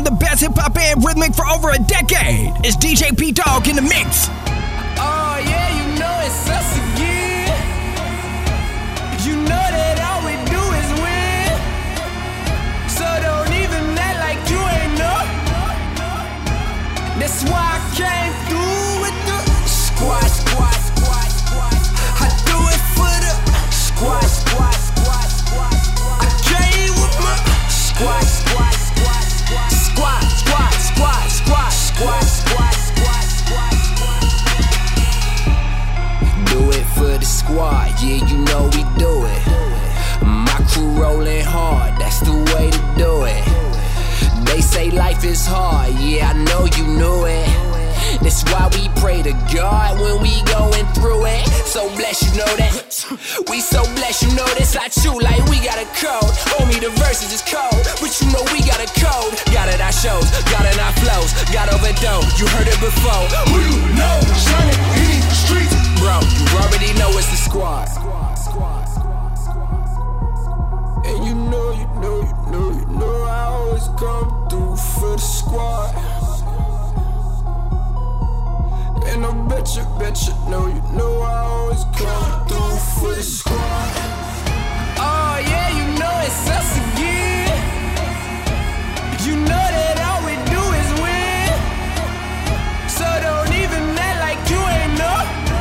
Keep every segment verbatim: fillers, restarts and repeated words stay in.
been the best hip-hop and rhythmic for over a decade. It's D J P-Dog in the mix. Oh yeah, you know it's us again. You know that all we do is win. So don't even act like you ain't know. That's why I came through with the squad, squad, squad, squad. I do it for the squad, squad, squad, squad. I came with my squad, squad, squad, squad, squad, squad, squad, squad, squad, squad, squad, squad, squad. Do it for the squad, yeah, you know we do it. My crew rolling hard, that's the way to do it. They say life is hard, yeah, I know you knew it. That's why we pray to God when we going through it. So blessed, you know that. We so blessed, you know that's not true. Like we got a code. Homie, the verses is cold, but you know we got a code. Got it our shows, got it our flows, got overdose. You heard it before. Who you know? Shining in the streets, bro. You already know it's the squad. And you know, you know, you know, you know I always come through for the squad. And I bet you, bet you know, you know I always come through for the squad. Oh yeah, you know it's us again. You know that all we do is win. So don't even act like you ain't know.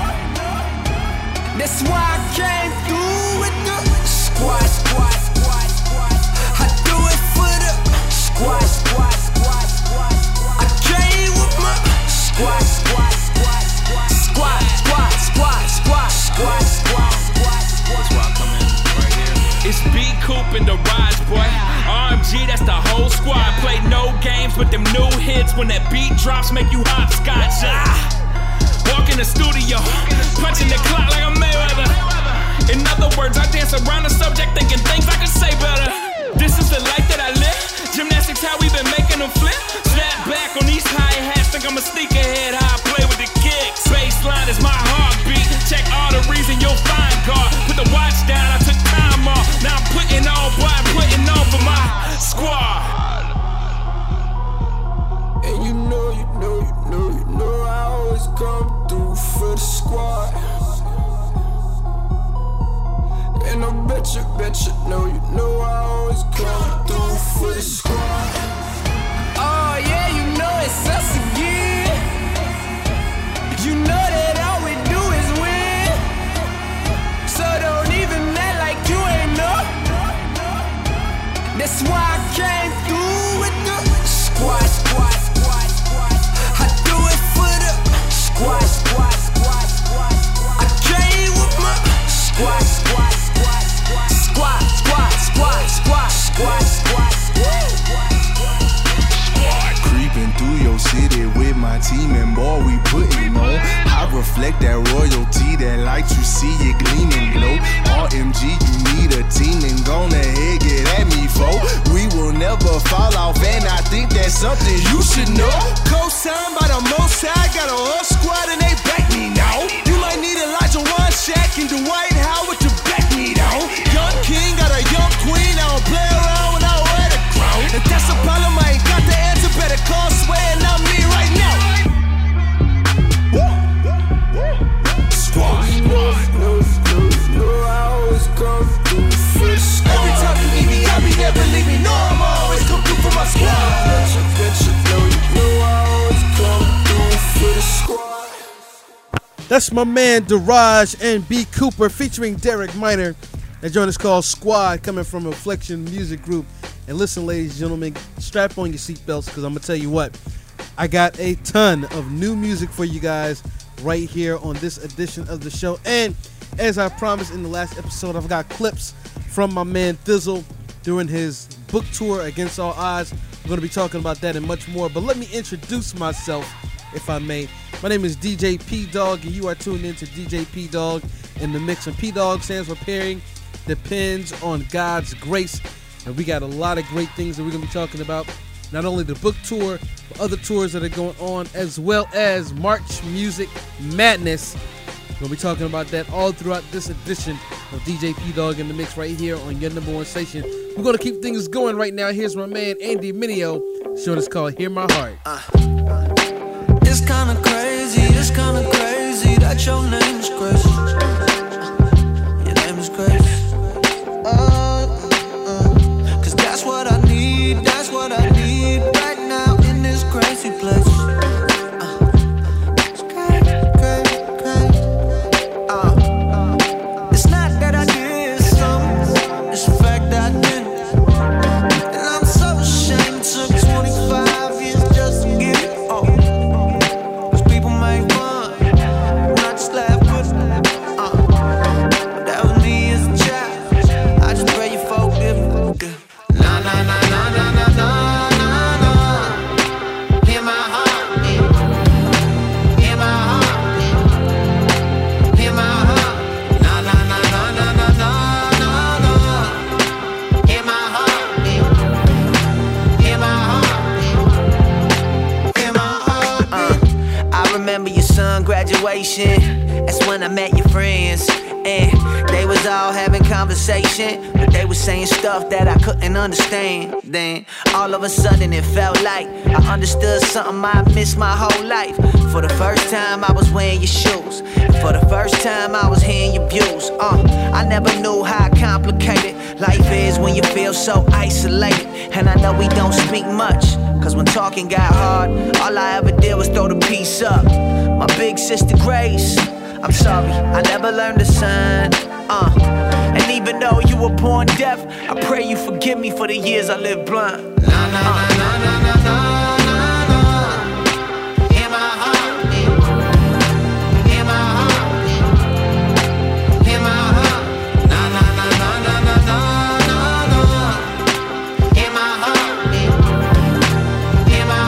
That's why I came through with the squad, squad, squad, squad. I do it for the squad, squad, squad, squad. I came with my squad, squad. Squad, squad, squad, squad, squad, squad, squad, squad. That's why I come in right here. It's B Coop in the rise, boy. R M G, that's the whole squad. Play no games, but them new hits when that beat drops make you hopscotch. Ah. Walk in the studio, punching the clock like a Mayweather. In other words, I dance around the subject thinking things I could say better. This is the life that I live. Gymnastics, how we been making them flip. Snap back on these hi-hats, think I'm a sneakerhead. How I play with the kicks. Baseline is my heartbeat. Check all the reason you'll find God. Put the watch down, I took time off. Now I'm putting on, boy, I'm putting on for my squad. And you know, you know, you know, you know I always come through for the squad. And I bet you, bet you know, you know I always come through for the squad. Oh yeah, you know it's us again. You know that all we do is win. So don't even act like you ain't know. That's why I came through with the squad, squad, squad, squad. I do it for the squad, squad, squad, squad. I came with my squad, squad, squad, squad, squad, squad, squad, squad, squad, squad, squad. Creeping through your city with my team and boy, we putting on. I reflect that royalty, that light you see it gleaming glow. R M G, you need a team and gonna ahead, get at me, fo. We will never fall off and I think that's something you should know. Co-signed by the Most High, got a whole squad and they back me now. You might need Elijah One, Shaq and Dwight Howard to back me down. Young king got a young queen, I don't play around when I wear the crown. If that's a problem, I ain't got the answer, better call Sway and not me right now. Squad. Every time you leave me, I be there, believe me. No, I'm always come through for my squad. Bet you, bet you know, you know I always come through for the squad. That's my man Daraj and B Cooper featuring Derek Minor. That joint is called Squad, coming from Reflection Music Group. And listen, ladies and gentlemen, strap on your seatbelts because I'm going to tell you what. I got a ton of new music for you guys right here on this edition of the show. And as I promised in the last episode, I've got clips from my man Thizzle during his book tour Against All Odds. We're going to be talking about that and much more. But let me introduce myself, if I may. My name is D J P-Dog, and you are tuned in to D J P-Dog in the Mix. And P-Dog stands for Pairing Depends on God's Grace. And we got a lot of great things that we're going to be talking about. Not only the book tour, but other tours that are going on, as well as March Music Madness. We'll be talking about that all throughout this edition of D J P-Dog in the Mix right here on your number one station. We're going to keep things going right now. Here's my man Andy Mineo This joint is called Hear My Heart. Uh, it's kinda crazy, it's kinda crazy that your name is Grace. Your name is Grace. Uh, uh, Cause that's what I need, that's what I need right now in this crazy place. That's when I met your friends, and they was all having conversation, but they was saying stuff that I couldn't understand. Then all of a sudden it felt like I understood something I missed my whole life. For the first time I was wearing your shoes, and for the first time I was hearing your views. Uh, I never knew how complicated life is when you feel so isolated. And I know we don't speak much, cause when talking got hard, all I ever did was throw the piece up. My big sister Grace, I'm sorry, I never learned to sign. Uh, and even though you were born deaf, I pray you forgive me for the years I lived blind. Nah, nah, nah, nah, nah, nah, nah, nah, nah. Hear my heart, hear my heart, hear my heart. Nah, nah, nah, nah, nah, nah, nah, nah, nah. Hear my heart, hear my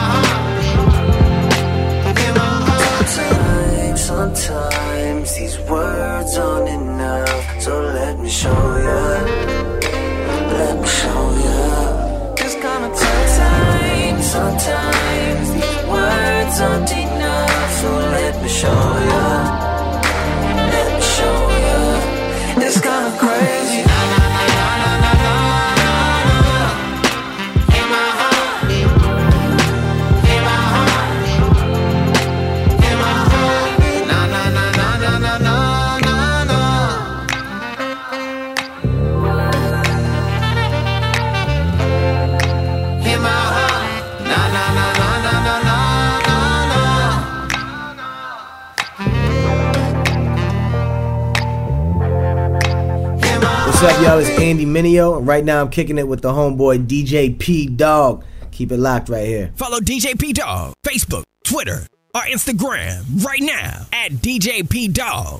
heart, hear my heart. Sometimes, sometimes these words aren't enough, so let me show you, let me show you. It's kinda tough. Sometimes, sometimes these words aren't enough, so let me show you, let me show you. It's kinda crazy. What's up, y'all? It's Andy Mineo, and right now I'm kicking it with the homeboy D J P Dog. Keep it locked right here. Follow D J P Dog, Facebook, Twitter, or Instagram right now at D J P Dog.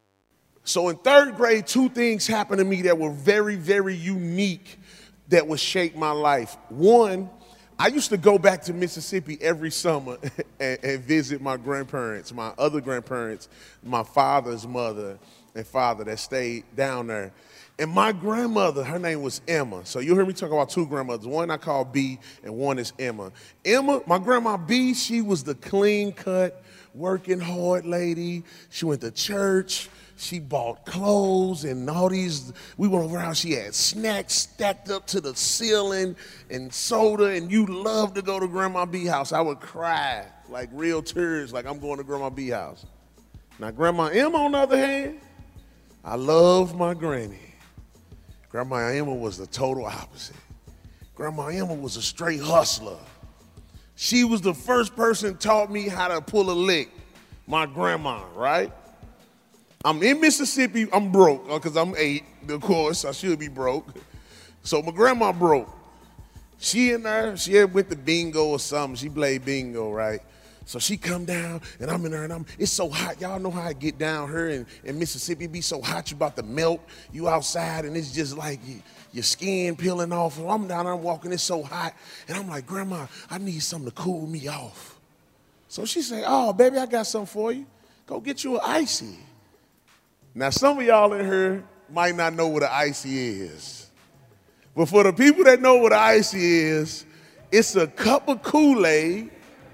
So in third grade, two things happened to me that were very, very unique that would shape my life. One, I used to go back to Mississippi every summer and, and visit my grandparents, my other grandparents, my father's mother and father that stayed down there. And my grandmother, her name was Emma. So you'll hear me talk about two grandmothers. One I call B, and one is Emma. Emma, my grandma B, she was the clean-cut, working hard lady. She went to church. She bought clothes and all these. We went over how she had snacks stacked up to the ceiling and soda, and you loved to go to Grandma B house. I would cry like real tears, like I'm going to Grandma B house. Now, Grandma Emma, on the other hand, I love my granny. Grandma Emma was the total opposite. Grandma Emma was a straight hustler. She was the first person taught me how to pull a lick, my grandma, right? I'm in Mississippi, I'm broke, because I'm eight, of course, I should be broke. So my grandma broke. She in there, she had went to bingo or something, she played bingo, right? So she come down, and I'm in there, and I'm, it's so hot. Y'all know how I get down here in, in Mississippi. It be so hot, you about to melt. You outside, and it's just like you, your skin peeling off. And I'm down there, I'm walking, it's so hot. And I'm like, Grandma, I need something to cool me off. So she say, oh, baby, I got something for you. Go get you an icy. Now, some of y'all in here might not know what an icy is. But for the people that know what an icy is, it's a cup of Kool-Aid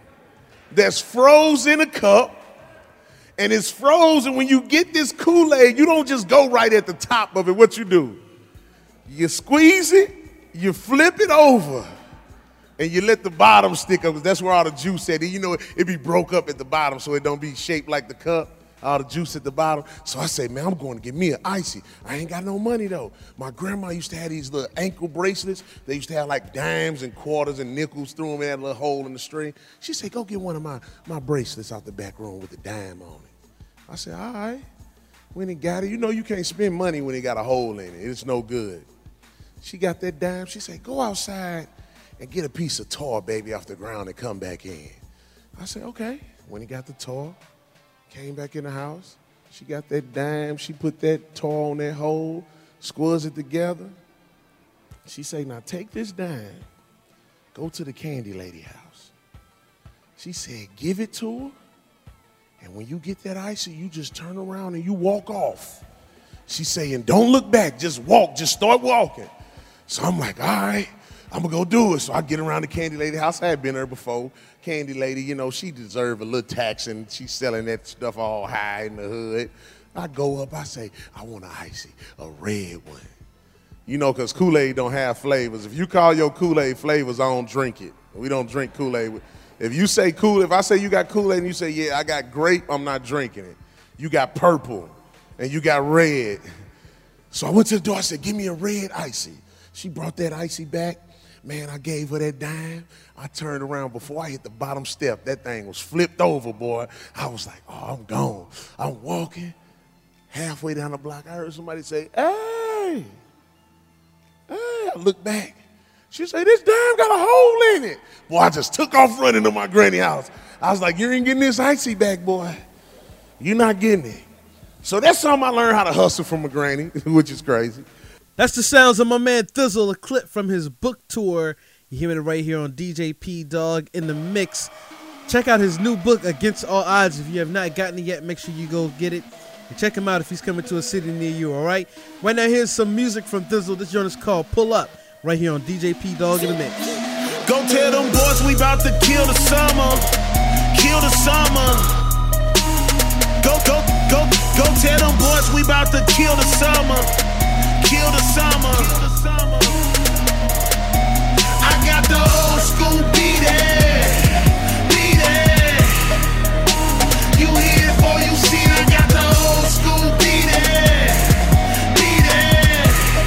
that's frozen in a cup, and it's frozen. When you get this Kool-Aid, you don't just go right at the top of it. What you do? You squeeze it, you flip it over, and you let the bottom stick up, because that's where all the juice at. And you know, it, it be broke up at the bottom so it don't be shaped like the cup. All the juice at the bottom. So I say, man, I'm going to get me an icy. I ain't got no money though. My grandma used to have these little ankle bracelets. They used to have like dimes and quarters and nickels through them in that little hole in the string. She said, go get one of my, my bracelets out the back room with a dime on it. I said, all right. When he got it, you know you can't spend money when it got a hole in it. It's no good. She got that dime. She said, go outside and get a piece of tar, baby, off the ground and come back in. I said, okay. When he got the tar, came back in the house. She got that dime. She put that tar on that hole, squeezed it together. She say, now take this dime, go to the candy lady house. She said, give it to her, and when you get that icy, you just turn around and you walk off. She saying, don't look back, just walk, just start walking. So I'm like, all right, I'm gonna go do it. So I get around the candy lady house. I had been there before. Candy lady, you know, she deserved a little tax, and she's selling that stuff all high in the hood. I go up, I say, I want an icy, a red one. You know, because Kool-Aid don't have flavors. If you call your Kool-Aid flavors, I don't drink it. We don't drink Kool-Aid. If you say Kool-Aid, if I say you got Kool-Aid and you say, yeah, I got grape, I'm not drinking it. You got purple, and you got red. So I went to the door, I said, give me a red icy. She brought that icy back. Man, I gave her that dime. I turned around before I hit the bottom step. That thing was flipped over, boy. I was like, oh, I'm gone. I'm walking. Halfway down the block, I heard somebody say, hey, hey. I looked back. She said, this dime got a hole in it. Boy, I just took off running to my granny house. I was like, you ain't getting this icy back, boy. You're not getting it. So that's something I learned how to hustle from a granny, which is crazy. That's the sounds of my man Thizzle, a clip from his book tour. You're hearing it right here on D J P Dog in the Mix. Check out his new book, Against All Odds. If you have not gotten it yet, make sure you go get it. And check him out if he's coming to a city near you, all right? Right now, here's some music from Thizzle. This joint is called Pull Up, right here on D J P Dog in the Mix. Go tell them boys we about to kill the summer. Kill the summer. Go, go, go, go tell them boys we about to kill the summer. Kill the summer. I got the old school beat it, beat it. You hear before you see it. I got the old school beat it, beat it.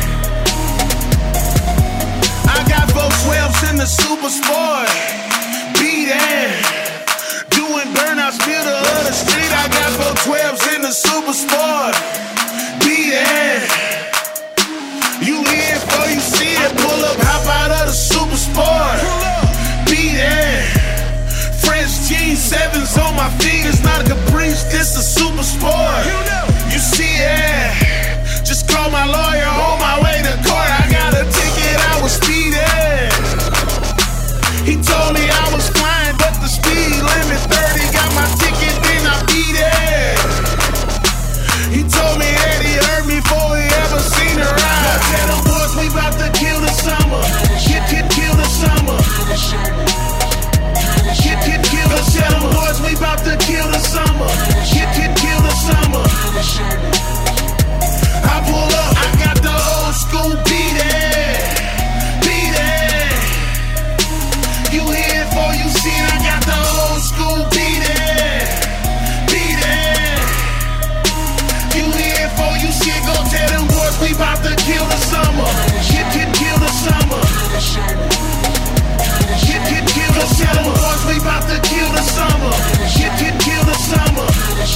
I got four twelves in the Super Sport, beat it. Doing burnouts middle of the street. I got four twelves in the Super Sport, beat it. You hear it before you see it. Pull up, hop out of the Super Sport. Beat it. French jeans, sevens on my feet. It's not a Caprice, this a Super Sport. You see it. Just call my lawyer on my way to court. I got a ticket, I was speeding. He told me I was flying, but the speed limit thirty. Got my ticket, then I beat it. He told me that he heard me before he ever seen her ride. Tell them boys we bout to kill the summer. Kill, kill, kill the summer. Kill, kill, kill the summer. Tell them boys we bout to kill the summer. Kill, kill, kill the summer. I pull up, I got the old school beat it, beat it. You hear it before you see it. I got the old school beat it, beat it. You hear it before you see it. Go tell them boys we bout to kill the summer. Kill, kill, kill the summer. Kill, kill, kill the summer. Tell them boys we bout to kill the summer. Kill, kill, kill the summer.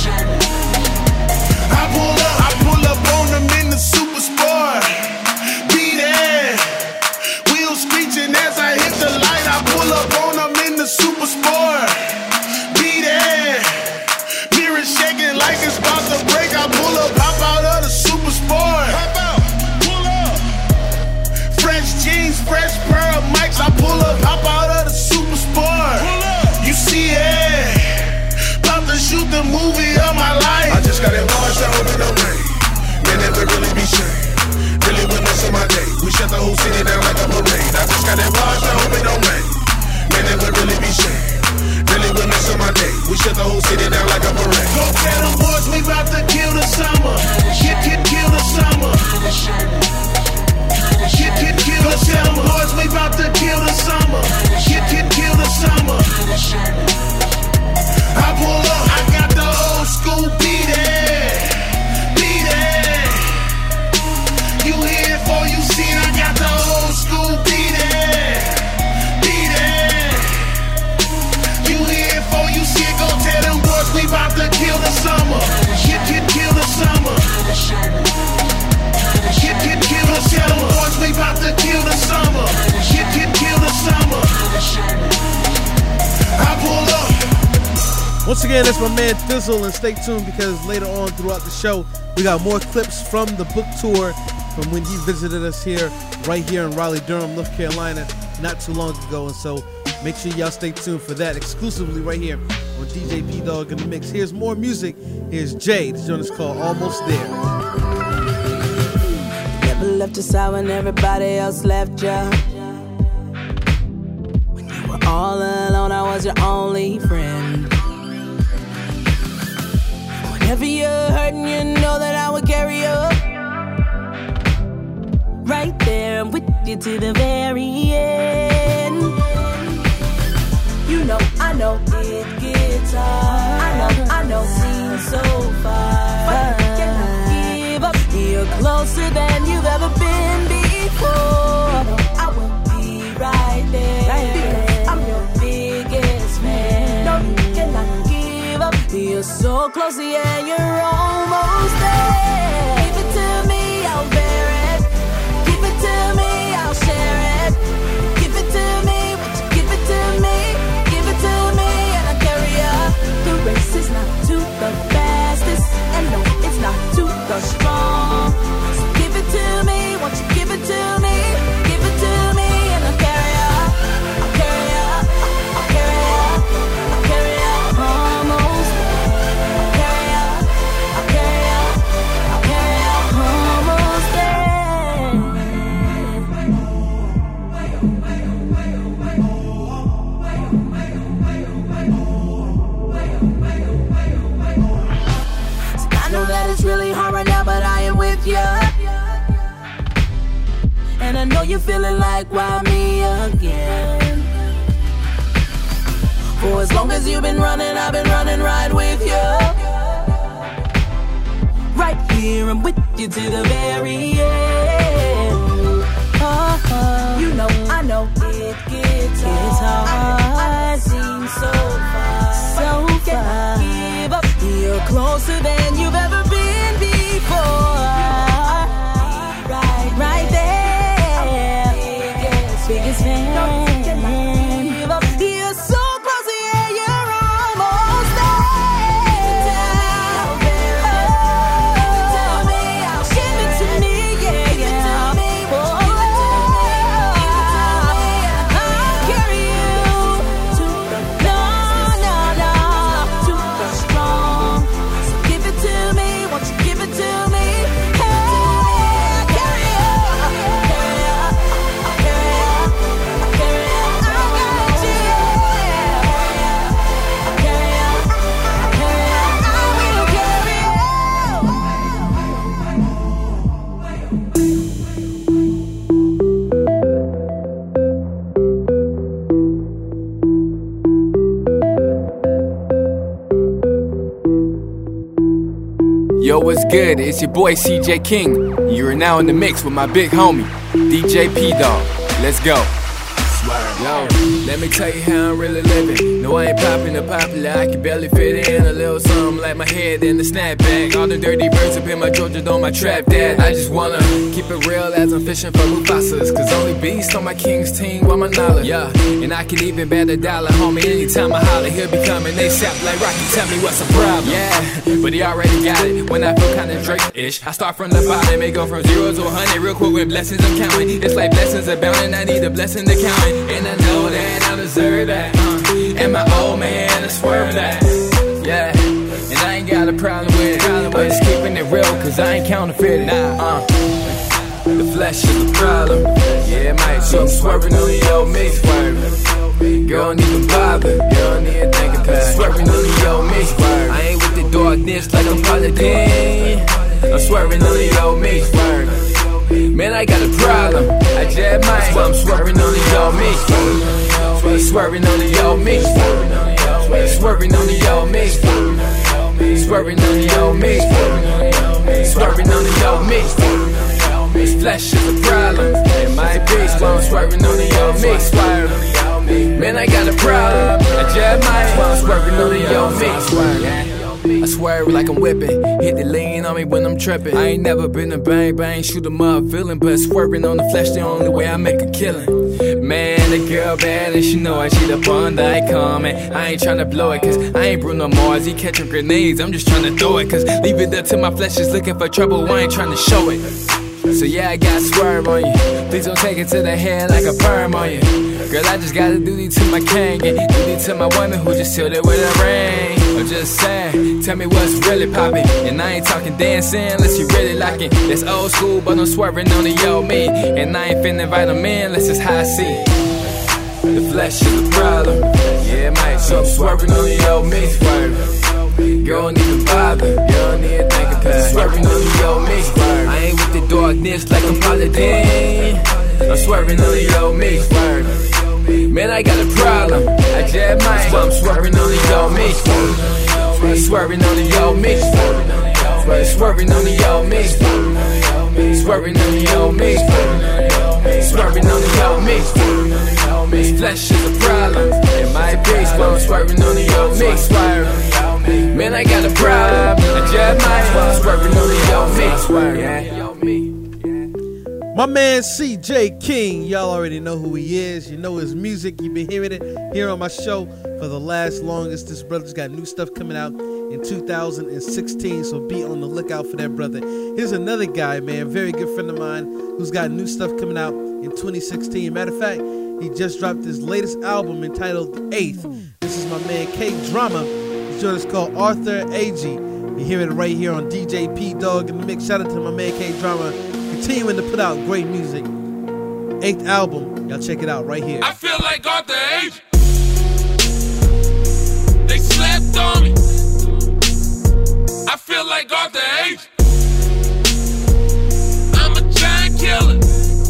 I pull up, I pull up on them in the Super Sport. Beat it. Wheels screeching as I hit the light. I pull up on them in the Super Sport. Beat it. Mirror shaking like it's about to break. I pull up, hop out of the Super Sport. Hop out, pull up. Fresh jeans, fresh pair of mics. I pull up, hop out of the Super Sport. Pull up. You see it. About to shoot the movie of my life. I just got it washed out in the rain. Man, that would really be shame. Really witness of my day. We shut the whole city down like a parade. I just got it washed out in the rain. Man, that would really be shame. Really witness of my day. We shut the whole city down like a parade. Go tell them boys we bout to kill the summer. Kill, kill, kill the summer. Kill, kill, kill the summer. Boys we bout to kill the summer. Kill, Once again, that's my man Thizzle, and stay tuned because later on throughout the show, we got more clips from the book tour from when he visited us here, right here in Raleigh-Durham, North Carolina, not too long ago. And so make sure y'all stay tuned for that exclusively right here on D J P-Dog in the Mix. Here's more music. Here's Jay. This joint is called Almost There. Never left us out when everybody else left ya. When you were all alone, I was your only friend. Whenever you're hurting, you know that I would carry you. Right there, I'm with you to the very end. You know, I know it gets hard. I know, I know, seems so far. But you cannot give up. You're closer than you've ever been before. You know, I will be right there. Right there. I'm your biggest fan. No, you cannot give up. You're so close, yeah, you're almost there. Give it to me, I'll bear it. Give it to me, I'll share it. Give it to me, would you give it to me? Give it to me, and I'll carry up. The race is not to the fastest, and no, it's not to the strong. So give it to me, won't you give it to me? Give it to me, and I'll carry up. I'll carry up, I'll carry up, I'll carry up. Almost there. I'll carry up, I'll carry up, I'll carry up. Almost there. I know that it's really hard right now, but I am with you. And I know you're feeling like, why me again? For as long as you've been running, I've been running right with you. Right here, I'm with you to the very end. Oh, oh. You know, I know it gets hard. I've seen so far, so far. Give up. You're closer than you've ever been before. Right, right there. Biggest, biggest fan. Give up. You're so close, yeah, you're almost there. Give it to me, yeah, yeah. I'll carry you to the no, no, no, to the strong. So give it to me, won't you give it to me? Hey, I'll carry you, I'll carry you, I'll carry you, I'll carry you. I got you, I'll carry you, I'll carry you. I will carry you. Yo, what's good? It's your boy C J King. You are now in the mix with my big homie, D J P-Dog. Let's go. Yo, let me tell you how I'm really living. No, I ain't popping or popular, I can barely fit in. A little something like my head in the snapback. All the dirty birds up in my Georgia on my trap dad. I just wanna keep it real as I'm fishing for Mufasas. Cause only beast on my king's team want my knowledge. Yeah, and I can even bet a dollar, homie. Anytime I holler, he'll be coming ASAP like Rocky, tell me what's the problem. Yeah, but he already got it. When I feel kinda Drake-ish, I start from the bottom and go from zero to a hundred real quick with blessings I'm counting. It's like blessings abounding, I need a blessing to count it. And I know that I deserve that, uh, and my old man is swerve that. Yeah, and I ain't got a problem with it. I'm just keeping it real, cause I ain't counterfeiting. Nah, uh, the flesh is the problem. Yeah, it might be. So I'm swerving on the old me. Swerving. Girl, don't even bother. Girl, don't even think about it. Swerving on the old me. I ain't with the darkness like I'm Paladin. I'm swerving on the old me. Man, I got a problem. I just might. So I'm swerving on the old me. Swerving on the old me. Swerving on the old me. Swerving on the old me. Swerving on the old me. This flesh is a problem. It might be, so I'm swerving on the old me. Man, I got a problem. I just might. So I'm swerving on the old me. I swerve like I'm whipping. Hit the lean on me when I'm tripping. I ain't never been a bang bang, shoot 'em up villain, but swerving on the flesh the only way I make a killing. Man, the girl bad and she know I cheat up on that comment. I ain't tryna blow it, cause I ain't Bruno Mars, he catching grenades. I'm just tryna throw it, cause leave it up to my flesh is looking for trouble. I ain't tryna show it. So yeah, I got swerve on you. Please don't take it to the head like a perm on you. Girl, I just gotta do these to my king and do these to my woman who just sealed it with a ring. I'm just saying, tell me what's really poppin'. And I ain't talking dancing unless you really like it. It's old school, but I'm swerving on the yo me. And I ain't finna invite them in unless it's high C. The flesh is the problem. Yeah, it might. So I'm swerving on the yo me. Swerving. Girl, don't even bother. You don't need to think about it. Swerving on the yo me. I ain't with the darkness like I'm Paladin. I'm swerving on the yo me. Man, I got a problem. I just might. So I'm swerving on the yo me. Swerving on the yo me. Swerving on the yo me. Swerving on the yo me. Swerving on the yo me. Flesh is a problem. In my face, while I'm swerving on the yo me. Man, I got a problem. I just might. Swerving on the yo me. My man C J King, y'all already know who he is. You know his music. You've been hearing it here on my show for the last longest. This brother's got new stuff coming out in two thousand sixteen, so be on the lookout for that brother. Here's another guy, man, very good friend of mine, who's got new stuff coming out in twenty sixteen. Matter of fact, he just dropped his latest album entitled The Eighth. This is my man K Drama. This joint is called Arthur A G. You hear it right here on D J P Dog in the mix. Shout out to my man K Drama, continuing to put out great music. Eighth album, y'all check it out right here. I feel like Arthur A G. They slept on me. I feel like Arthur A G. I'm a giant killer.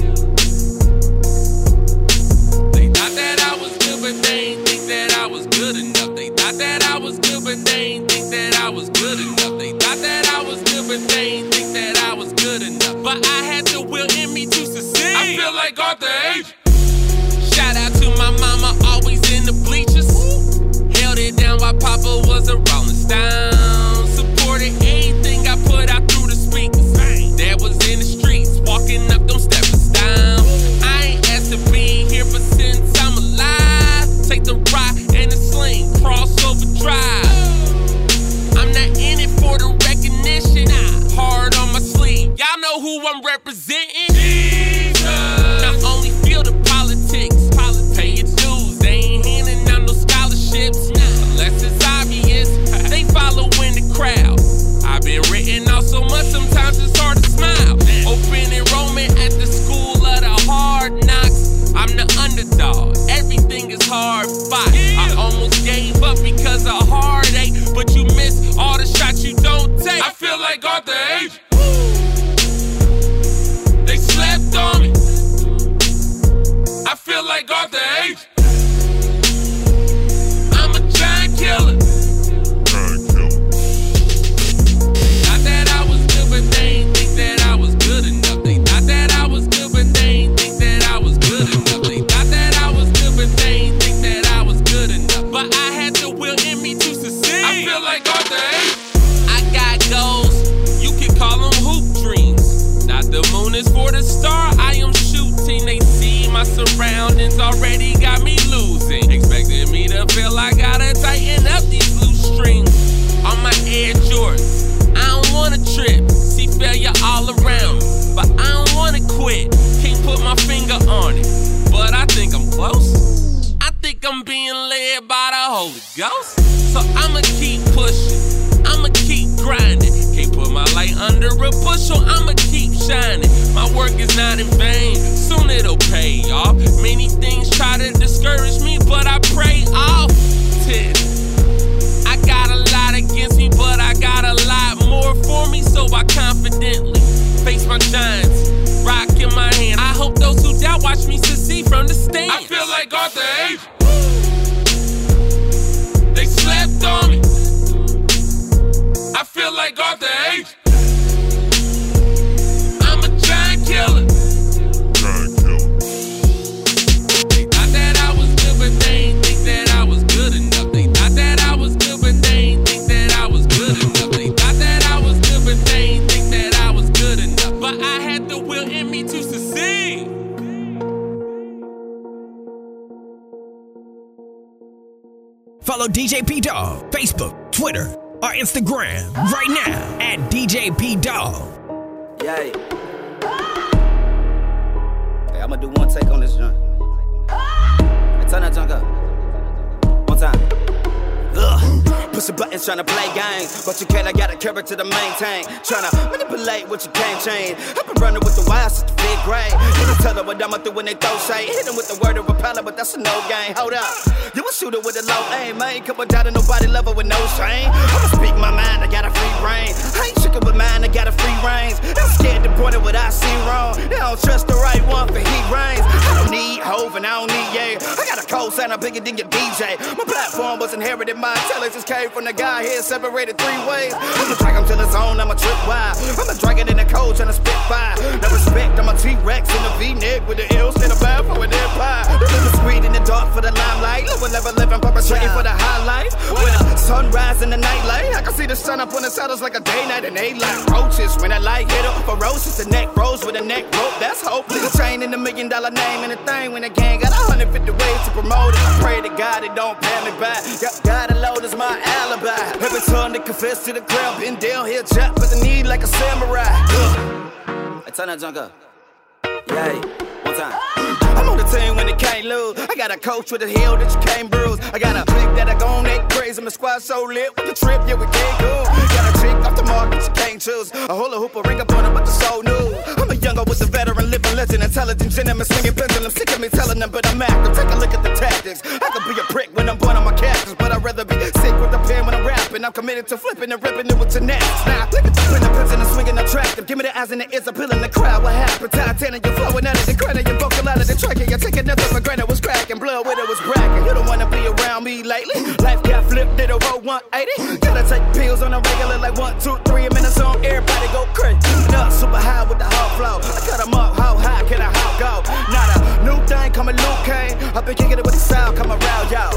They thought that I was good, but they ain't think that I was good enough. They thought that I was good, but they ain't think that I was good enough. They thought that I was good, but they ain't think that I was good enough. But I had the will in me to succeed. I feel like Arthur A G. Shout out to my mama, always in the bleachers. Held it down while Papa was a Rolling Stone. Supported anything I put out through the speakers. Dad was in the streets, walking up them steps down. I ain't asked to be here, but since I'm alive, take the rock and the sling, crossover drive. I'm not in it for the recognition. Hard on my sleeve, y'all know who I'm representing. Jesus. Not only feel the politics, pay your dues. They ain't handing out no scholarships unless it's obvious. They following the crowd. I've been written out so much, sometimes it's hard to smile. Open enrollment at the school of the hard knocks. I'm the underdog, everything is hard fought. I almost gave up because of heartache, but you miss all the shots you don't take. I feel like Arthur A G. They slept on me. I feel like Arthur A G. I'm a giant killer. Giant killer. They thought that I was good, but they ain't think that I was good enough. They thought that I was good, but they ain't think that I was good enough. They thought that I was good, but they ain't think that I was good enough. But I had the will in me to succeed. I feel like Arthur A G. I got goals, you can call them hoop dreams. Not the moon is for the star, I am shooting. They see my surroundings already got me losing. Expecting me to feel I gotta tighten up these loose strings. On my Air Jordans, I don't wanna trip. See failure all around me, but I don't wanna quit. Can't put my finger on it, but I think I'm close. I think I'm being led by the Holy Ghost. So I'ma keep pushing, I'ma keep grinding. Can't put my light under a bushel, I'ma keep shining. My work is not in vain, soon it'll pay off. Many things try to discourage me, but I pray off. ten. I got a lot against me, but I got a lot more for me. So I confidently face my giants, rock in my hand. I hope those who doubt watch me succeed from the stands. I feel like Arthur A G. They slept on me. I feel like Arthur A G. I'm a giant killer. Giant killer. They thought that I was good, but they ain't think that I was good enough. They thought that I was good, but they ain't think that I was good Follow D J P Dog, Facebook, Twitter, or Instagram right now at D J P Dog. Yay. Hey, I'm gonna do one take on this joint. Hey, turn that junk up. One time. Ugh. Push the buttons tryna play games, but you can't, I got a character to maintain. Tryna manipulate what you can't change. I've been running with the wild since the fifth grade. You can tell them what I'm through when they throw shade. Hit them with the word of repellent, but that's a no game. Hold up. You a shooter with a low aim, man. Couple down to nobody level with no shame. I'ma speak my mind, I got a free brain. I ain't chicken with mine, I got a free range. I'm scared to point at what I see wrong. They don't trust the right one for heat reigns. I don't need Hov and I don't need yeah. I got a cold sign, I'm bigger than your D J. My platform was inherited, my intelligence came from the guy here separated three ways. I'ma drag him till it's on, I'ma trip wild. I'ma drag it in the cold, tryna spit fire. No respect, I'm a T-Rex in a V-neck with the ills in a bad for an empire. Living sweet in the dark for the limelight. Lower level living, perpetrating for the high life. When the sunrise in the nightlight, I can see the sun up on the saddles like a day, night, and they like roaches. When that light hit up, ferocious, the neck rose with a neck rope, that's hopeless. The chain in the million dollar name and the thing when the gang got one hundred fifty ways to promote it. I pray to God it don't pay me back. God alone is my alibi. Every time they confess to the crowd, been down here, jack with the knee like a samurai. Ugh. Hey, turn that junk up. Yay, one time. I'm on the team when it can't lose. I got a coach with a heel that you can't bruise. I got a chick that I gon' that crazy. My squad so lit with the trip, yeah, we can't go. Got a chick off the mark that you can't choose. A hula hoop, a ring up on her, but the soul new. I'm a younger with a veteran, living legend, intelligent gentleman, swinging pendulum. Sick of me telling them, but I'm active. Take a look at the tactics. I could be a prick when I'm born on my cactus, but I'd rather be sick with the pen when I'm rapping. I'm committed to flipping and ripping it with genetics. Now, look at the pen, the pins, and the swinging attractive. Give me the eyes and the ears, appealing the crowd. What happened? Titanic, you're flowing out of the credit, your vocal out of the track. You're taking nothing for granted, was cracking. Blood with it was bragging. You don't wanna be around me lately. Life got flipped, did a roll one eighty. Gotta take pills on a regular, like one, two, three minutes on. Everybody go crazy. Up super high with the hot flow. I cut them up, how high can I how go? Not a new thing coming, Luke Kane. I've been kicking it with the sound, come around, y'all.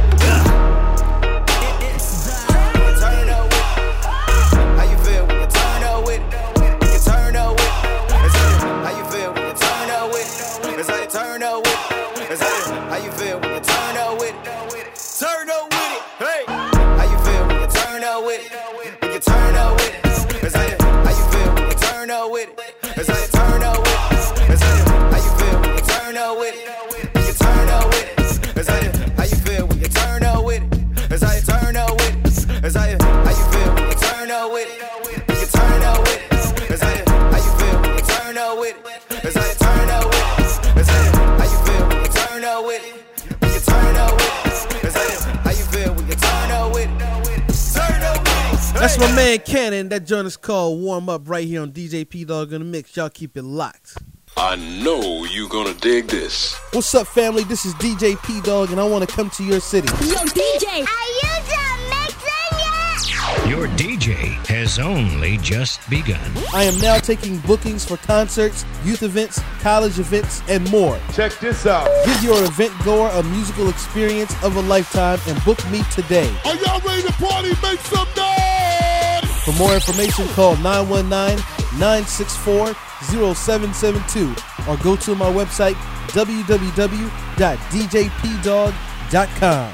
Turn up with how you feel when you turn up with you turn up with how you feel when you turn up with it's how you turn up with it's how you feel when you turn up with turn up with it hey how you feel when you turn up with when you turn up with it's how you feel when you turn up with it's how you turn up with it's how you feel when you turn up with when you turn up with it's how you feel when you turn up with it's how you turn up with it's how you, how you feel when you turn up with it. When you turn up with it. It's how you, how you feel when you turn up with it. It's how you turn up with it. It's how you, how you feel when you turn up with it. When you turn up with it. It's how you, how you feel when you turn up with it. Turn up with it. That's my man Cannon. That joint is called Warm Up right here on D J P Dog in the Mix. Y'all keep it locked. I know you gonna dig this. What's up, family? This is D J P Dog, and I want to come to your city. Yo, D J, are you done mixing yet? Your D J has only just begun. I am now taking bookings for concerts, youth events, college events, and more. Check this out. Give your event goer a musical experience of a lifetime and book me today. Are y'all ready to party? Make some noise! For more information, call nine one nine, nine six four, zero seven seven two or go to my website, w w w dot d j p dog dot com.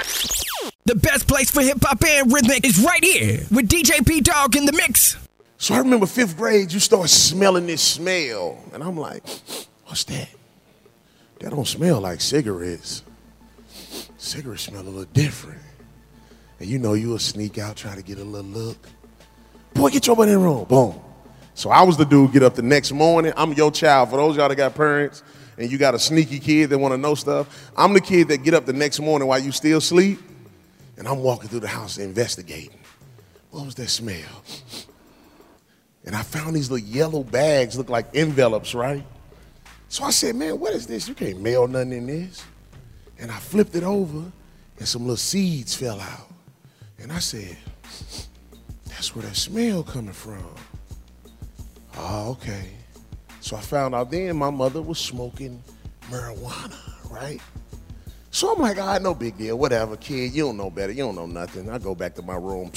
The best place for hip-hop and rhythmic is right here with D J P Dog in the Mix. So I remember fifth grade, you start smelling this smell. And I'm like, what's that? That don't smell like cigarettes. Cigarettes smell a little different. And you know you will sneak out, try to get a little look. Boy, get your butt in the room. Boom. So I was the dude get up the next morning. I'm your child. For those y'all that got parents and you got a sneaky kid that want to know stuff, I'm the kid that get up the next morning while you still sleep. And I'm walking through the house investigating. What was that smell? And I found these little yellow bags, look like envelopes, right? So I said, man, what is this? You can't mail nothing in this. And I flipped it over, and some little seeds fell out. And I said, that's where that smell coming from. Oh, okay. So I found out then my mother was smoking marijuana, right? So I'm like, all right, no big deal, whatever, kid, you don't know better, you don't know nothing. I go back to my room.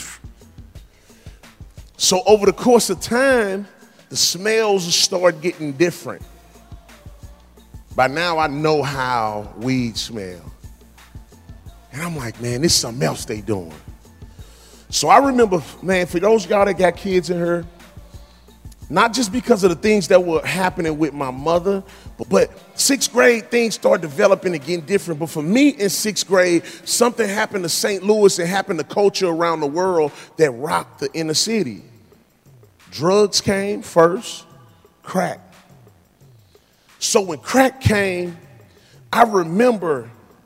So over the course of time, the smells start getting different. By now I know how weed smell. And I'm like, man, this is something else they doing. So I remember, man, for those of y'all that got kids in here, not just because of the things that were happening with my mother, but, but sixth grade, things started developing and getting different. But for me in sixth grade, something happened to Saint Louis and happened to culture around the world that rocked the inner city. Drugs came first, crack. So when crack came, I remember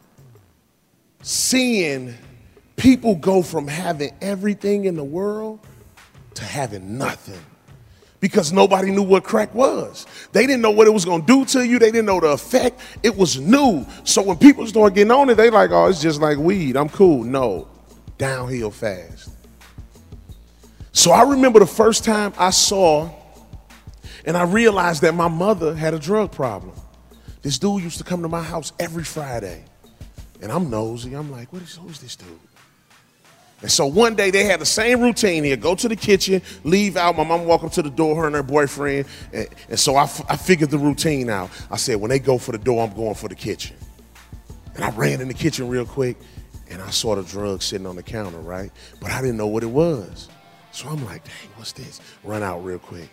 seeing people go from having everything in the world to having nothing. Because nobody knew what crack was. They didn't know what it was going to do to you. They didn't know the effect. It was new. So when people started getting on it, they like, oh, it's just like weed. I'm cool. No, downhill fast. So I remember the first time I saw and I realized that my mother had a drug problem. This dude used to come to my house every Friday. And I'm nosy. I'm like, what is, who is this dude? And so one day they had the same routine here. Go to the kitchen, leave out. My mom walk up to the door, her and her boyfriend. And, and so I, f- I figured the routine out. I said, when they go for the door, I'm going for the kitchen. And I ran in the kitchen real quick, and I saw the drug sitting on the counter, right? But I didn't know what it was. So I'm like, dang, what's this? Run out real quick.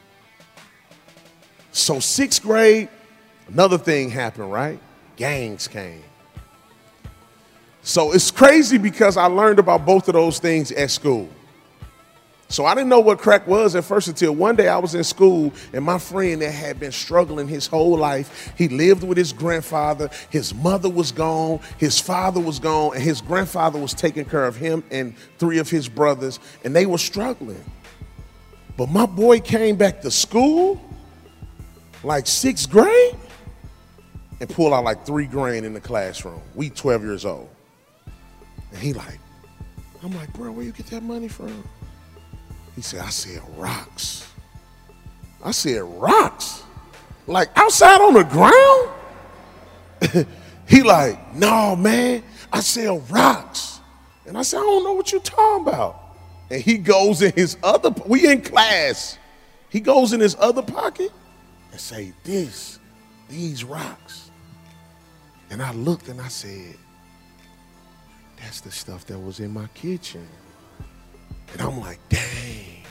So sixth grade, another thing happened, right? Gangs came. So it's crazy because I learned about both of those things at school. So I didn't know what crack was at first until one day I was in school and my friend that had been struggling his whole life, he lived with his grandfather, his mother was gone, his father was gone, and his grandfather was taking care of him and three of his brothers, and they were struggling. But my boy came back to school, like sixth grade, and pulled out like three grand in the classroom. We twelve years old. And he like, I'm like, bro, where you get that money from? He said, I said rocks. I said rocks? Like outside on the ground? He like, no, man, I sell rocks. And I said, I don't know what you're talking about. And he goes in his other, we in class. He goes in his other pocket and say, this, these rocks. And I looked and I said, that's the stuff that was in my kitchen. And I'm like, dang.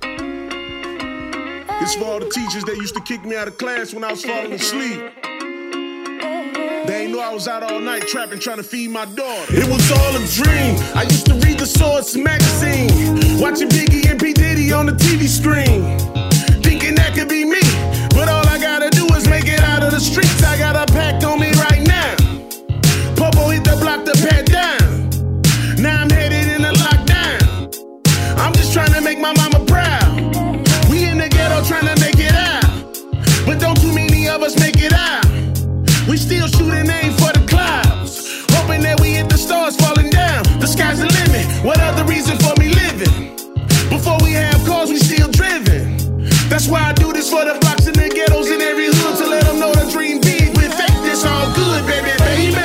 It's for all the teachers that used to kick me out of class when I was falling asleep. They ain't know I was out all night trapping, trying to feed my daughter. It was all a dream. I used to read the Source magazine, watching Biggie and P. Diddy on the T V screen, thinking that could be me. But all I gotta do is make it out of the streets. I got a pack on me right now. Popo hit the block, the pat down. Now I'm headed in a lockdown. I'm just trying to make my mama proud. We in the ghetto trying to make it out, but don't too many of us make it out. We still shooting aim for the clouds, hoping that we hit the stars falling down. The sky's the limit. What other reason for me living? Before we have cars, we still driven. That's why I do this for the blocks and the ghettos in every hood, to let them know the dream big. With faith, it's all good, baby, baby.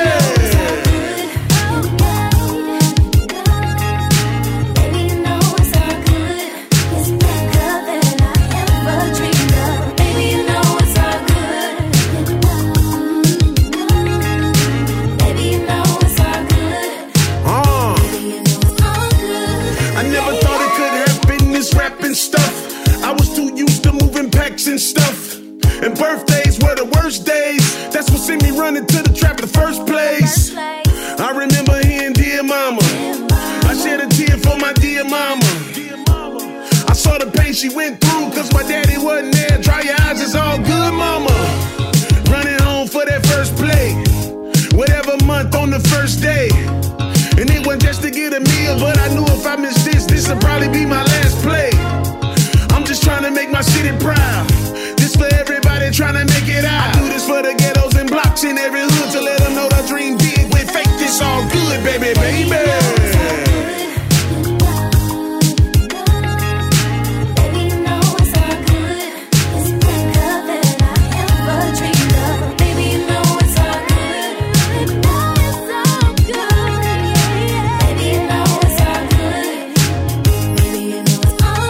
Stuff. I was too used to moving packs and stuff. And birthdays were the worst days. That's what sent me running to the trap in the first place. I remember hearing Dear Mama. I shed a tear for my dear mama. I saw the pain she went through, cause my daddy wasn't there. Dry your eyes, it's all good, mama. Running home for that first play, whatever month on the first day. And it wasn't just to get a meal, but I knew if I missed this, this would probably be my last play. I'm just trying to make my city proud. This for everybody trying to make it out. I do this for the ghettos and blocks in every hood, to let them know the dream big. With faith, it's all good, baby, baby.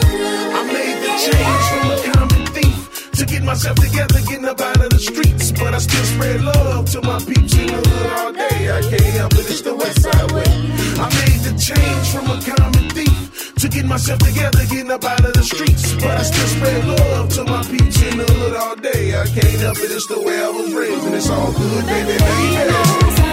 Myself together, getting up out of the streets, but but I still spread love to my peeps in the hood all day. I can't help it, it's the West Side way. I made the change from a common thief to get myself together, getting up out of the streets. But I still spread love to my peeps in the hood all day. I can't help it, it's the way I was raised, and it's all good, baby, baby.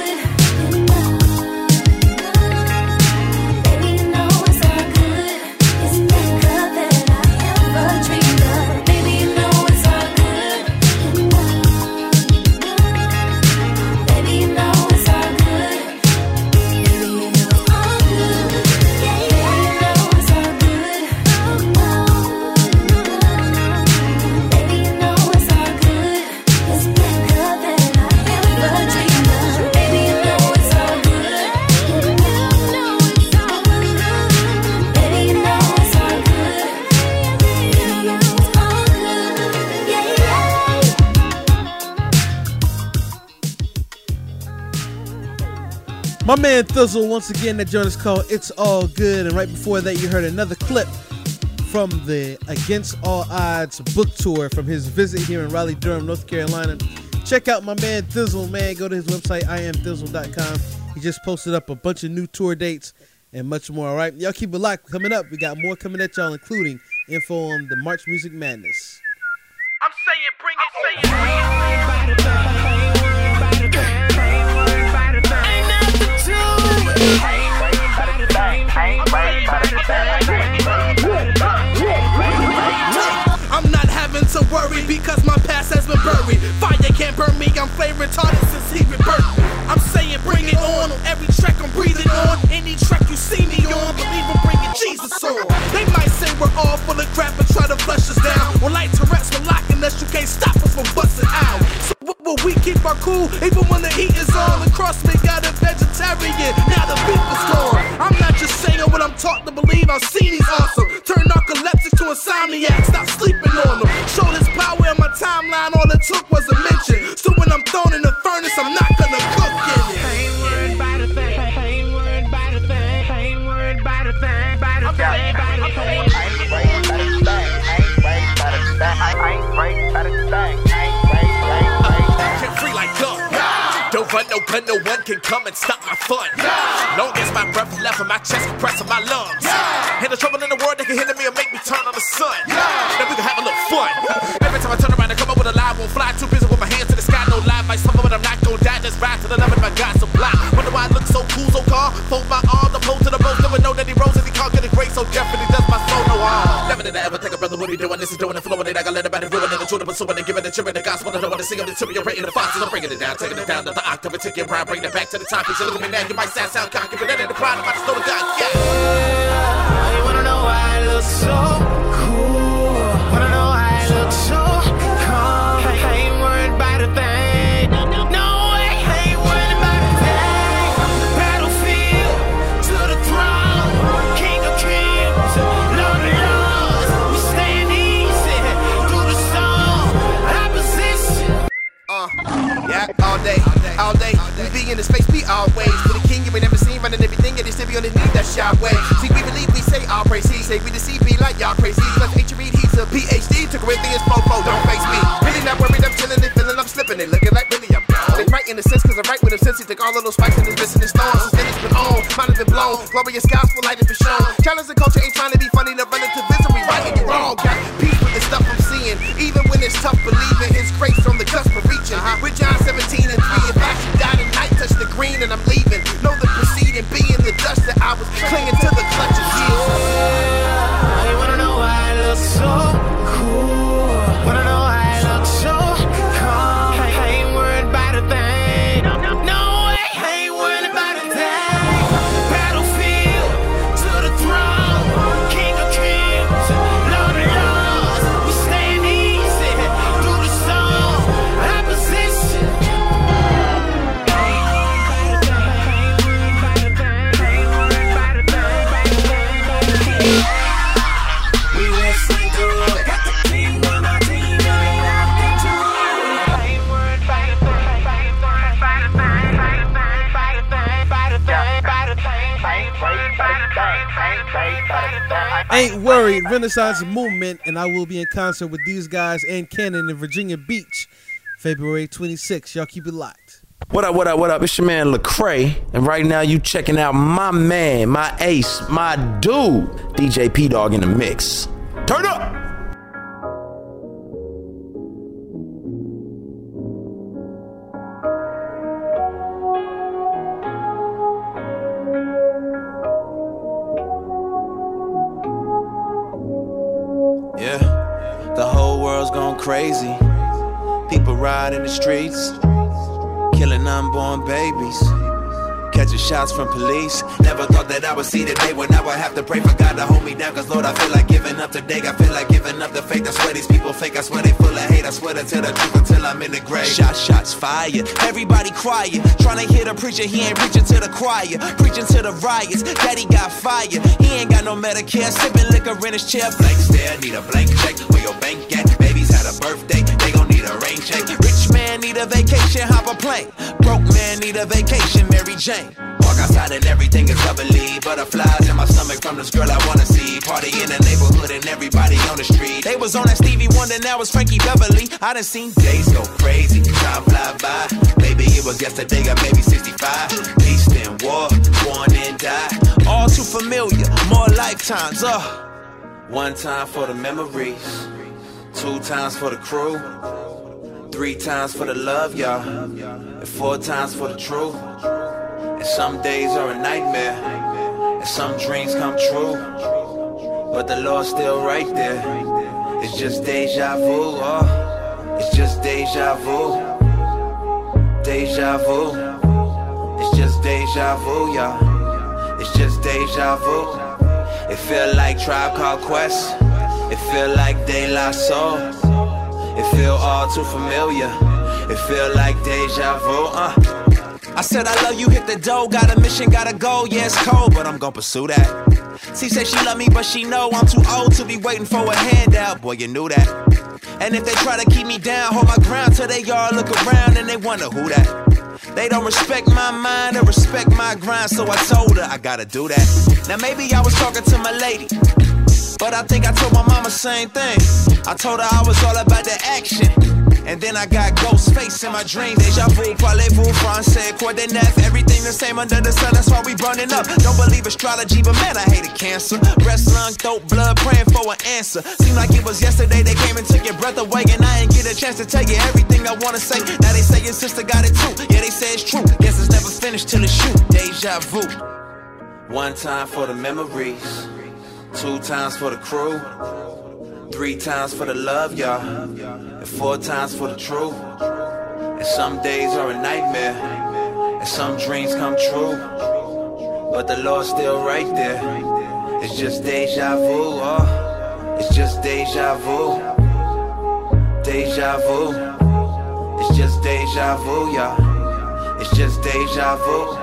My man Thizzle, once again, that joint is called It's All Good. And right before that, you heard another clip from the Against All Odds book tour from his visit here in Raleigh, Durham, North Carolina. Check out my man Thizzle, man. Go to his website, I am thizzle dot com. He just posted up a bunch of new tour dates and much more, all right? Y'all keep it locked. Coming up, we got more coming at y'all, including info on the March Music Madness. I'm saying bring it, say it, bring it. I'm not having to worry because my past has been buried. Fire can't burn me, I'm flame retarded since he rebirthed. I'm saying bring it on, on every track I'm breathing on. Any track you see me on, believe I'm bringing Jesus on. They might say we're all full of crap and try to flush us down. Well, like Tourette's, we're locking us, you can't stop us from busting out. So will we keep our cool even when the heat is on? The crossman got a vegetarian, now the beef is gone. I'm not just saying what I'm taught to believe, I've seen these awesome. Turn narcoleptics to insomniacs, stop sleeping on them. Show this power in my timeline, all it took was a mention. So when I'm thrown in the furnace, I'm not gonna cook in it. I ain't worried about a thing, I ain't worried about a thing, I ain't worried about a thing, about a thing, about a thing. I ain't worried about a thing, I ain't worried about a thing, I ain't worried about a thing, I ain't worried about a thing. Get free like gun. Don't run no gun, no one can come and stop my fun. Long as my breath left in my chest, compressing my lungs. And the trouble in the world, they can hinder me and make me turn on the sun. Then we can have a little fun. Every time I turn around and come up with a lie, won't fly. Too busy with my hands to the sky, no lie. Might suffer, but I'm not gon' die. Just ride to the limit, my God supply. Wonder why I look so cool, so calm. Fold my arm, the pole to the most. Never know that he rose and he can't get a grace. So definitely does my soul no harm. Never did I ever think a brother would be doing this is doing it, flowing it. I got let about it, ruin it, the truth, pursuing it, giving it, cheering the gospel. I don't want to sing of the deteriorating the foxes. I'm bringing it down, taking it down to the octave, and taking round, bringing it back to the top. So look at me now, you might sound sound cocky, but that ain't the problem. I just know the God, yeah. You wanna know why I look so cool? Wanna know why I look so calm? I ain't worried about a thing. No way, I ain't worried about a thing. Battlefield to the throne, King of Kings, Lord of Lords. We stand easy through the storm, opposition. Uh, yeah, all day, all day. We be in the space, be always. For the king you ain't never seen, running everything, and they still be on the knee, that's your way. See, we believe, we say all praise, he say we deceive, be like y'all crazy. Plus, H read, he's a P H D, took Corinthians, fofo, don't face me. Really not worried, I'm chilling, they feeling, I'm slipping, they looking like really I'm gone. They right in a sense, cause I'm right with him since he took all of those spikes and his missing his thorns. His finished been on, mine has been blown, glorious gospel light has been shown. Challenge the culture, ain't trying to be funny, to run into misery, right and you wrong. Got peace with the stuff I'm seeing, even when it's tough, believing his grace on the cusp of reaching. With John seventeen and three, if I should die tonight, touch the green and I'm leaving. Know the proceeding, be in the dust that I was clinging to the clutch of Jesus. You wanna know why I look so cool? Wanna know why I look so calm? I ain't worried about a thing. No way, I ain't worried about a thing. Battlefield to the throne, King of Kings, Lord of Lords. We stand easy through the storm, opposition. Ain't Worried, Renaissance Movement, and I will be in concert with these guys and Cannon in Virginia Beach February twenty-sixth. Y'all keep it locked. What up, what up, what up? It's your man Lecrae, and right now you checking out my man, my ace, my dude, D J P Dog in the mix. Turn up! Yeah, the whole world's gone crazy. People riding the streets, killing unborn babies, catching shots from police. Never thought that I would see the day when I would have to pray for God to hold me down. Cause Lord, I feel like giving up today. I feel like giving up the faith. I swear these people fake. I swear they full of hate. I swear to tell the truth until I'm in the grave. Shots, shots fired, everybody quiet. Trying to hear the preacher, he ain't preaching to the choir. Preaching to the riots, daddy got fired. He ain't got no Medicare, sipping liquor in his chair. Blank stare, need a blank check. Where your bank at? Babies had a birthday, they gon' need a rain check. Rich man need a vacation, hop a plane. Broke man need a vacation, Mary Jane. Walk outside and everything is bubbly. Butterflies in my stomach from this girl I wanna see. Party in the neighborhood and everybody on the street. They was on that Stevie Wonder, now it's Frankie Beverly. I done seen days go crazy, time fly by. Maybe it was yesterday or maybe sixty-five. Peace then war, born and die. All too familiar, more lifetimes, uh. One time for the memories, two times for the crew, three times for the love, y'all, and four times for the truth. And some days are a nightmare, and some dreams come true, but the Lord's still right there. It's just deja vu, oh, it's just deja vu, deja vu. It's just deja vu, y'all. It's just deja vu. It feel like Tribe Called Quest. It feel like De La Soul. It feel all too familiar. It feel like deja vu, uh. I said I love you, hit the dough. Got a mission, got a goal. Yeah, it's cold, but I'm gon' pursue that. She said she love me, but she know I'm too old to be waiting for a handout. Boy, you knew that. And if they try to keep me down, hold my ground till they all look around and they wonder who that. They don't respect my mind or respect my grind, so I told her I gotta do that. Now maybe I was talking to my lady, but I think I told my mama same thing. I told her I was all about the action, and then I got ghost face in my dreams. Deja vu, parlez-vous français, quoi de neuf. Everything the same under the sun, that's why we burning up. Don't believe astrology, but man, I hated cancer. Breast, lung, throat, blood, praying for an answer. Seemed like it was yesterday they came and took your breath away, and I didn't get a chance to tell you everything I wanna say. Now they say your sister got it too. Yeah, they say it's true. Guess it's never finished till it's shoot. Deja vu. One time for the memories, two times for the crew, three times for the love, y'all, and four times for the truth. And some days are a nightmare, and some dreams come true, but the Lord's still right there. It's just deja vu, oh, it's just deja vu, deja vu. It's just deja vu, y'all. It's just deja vu.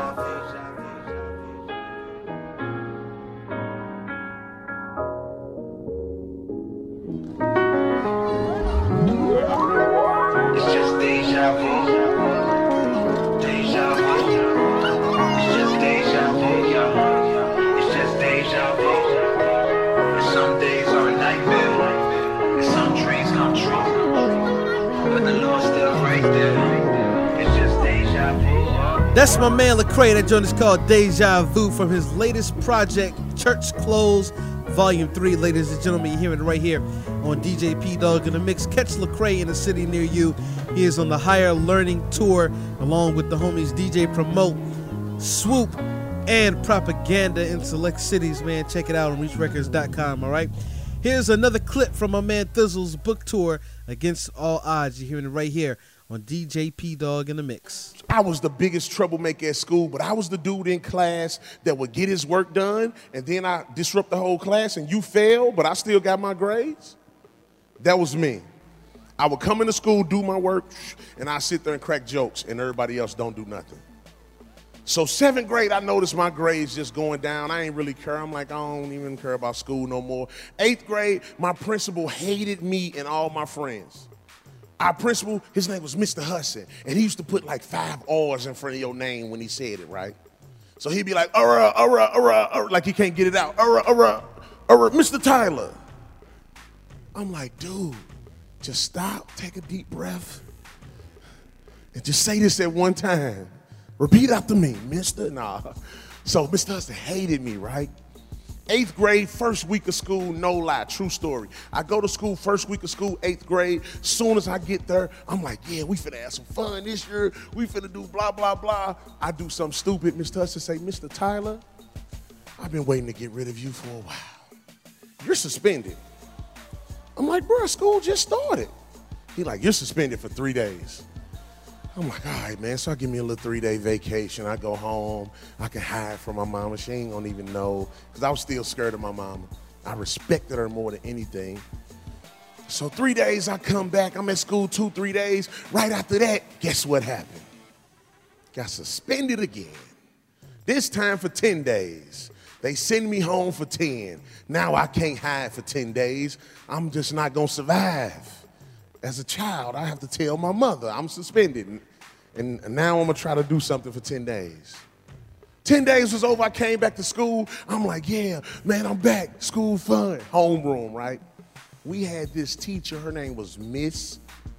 That's my man Lecrae. That joint is called Deja Vu from his latest project, Church Clothes, Volume three. Ladies and gentlemen, you're hearing it right here on D J P Dog in the Mix. Catch Lecrae in a city near you. He is on the Higher Learning Tour along with the homies D J Promote, Swoop, and Propaganda in select cities, man. Check it out on reach records dot com, all right? Here's another clip from my man Thizzle's book tour, Against All Odds. You're hearing it right here on D J P Dog in the Mix. I was the biggest troublemaker at school, but I was the dude in class that would get his work done, and then I disrupt the whole class, and you fail, but I still got my grades. That was me. I would come into school, do my work, and I sit there and crack jokes, and everybody else don't do nothing. So seventh grade, I noticed my grades just going down. I ain't really care. I'm like, I don't even care about school no more. Eighth grade, my principal hated me and all my friends. Our principal, his name was Mister Hudson, and he used to put like five R's in front of your name when he said it, right? So he'd be like, ura, ura, ura, ura, like he can't get it out. Ura, ura, ura, Mister Tyler. I'm like, dude, just stop, take a deep breath, And just say this at one time. Repeat after me, mister. Nah. So Mister Hudson hated me, right? Eighth grade, first week of school, no lie, true story. I go to school, first week of school, eighth grade. Soon as I get there, I'm like, yeah, we finna have some fun this year. We finna do blah, blah, blah. I do something stupid. Mister Hudson say, Mister Tyler, I've been waiting to get rid of you for a while. You're suspended. I'm like, bro, school just started. He like, you're suspended for three days. I'm like, all right, man, so I give me a little three-day vacation. I go home. I can hide from my mama. She ain't gonna even know, because I was still scared of my mama. I respected her more than anything. So three days, I come back. I'm at school two, three days. Right after that, guess what happened? Got suspended again. This time for ten days. They send me home for ten. Now I can't hide for ten days. I'm just not gonna survive. As a child, I have to tell my mother I'm suspended. And, and now I'm gonna try to do something for ten days. ten days was over, I came back to school. I'm like, yeah, man, I'm back. School fun. Homeroom, right? We had this teacher, her name was Miss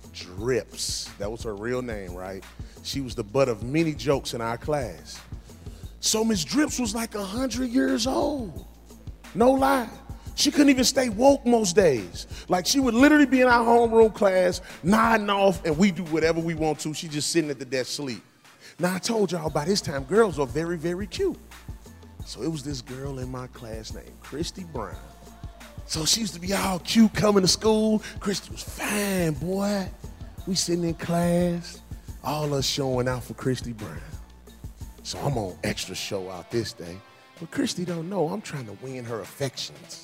Drips. That was her real name, right? She was the butt of many jokes in our class. So Miss Drips was like one hundred years old. No lie. She couldn't even stay woke most days. Like, she would literally be in our homeroom class, nodding off, and we do whatever we want to. She just sitting at the desk sleep. Now, I told y'all by this time, girls are very, very cute. So it was this girl in my class named Christy Brown. So she used to be all cute coming to school. Christy was fine, boy. We sitting in class, all us showing out for Christy Brown. So I'm on extra show out this day. But Christy don't know I'm trying to win her affections.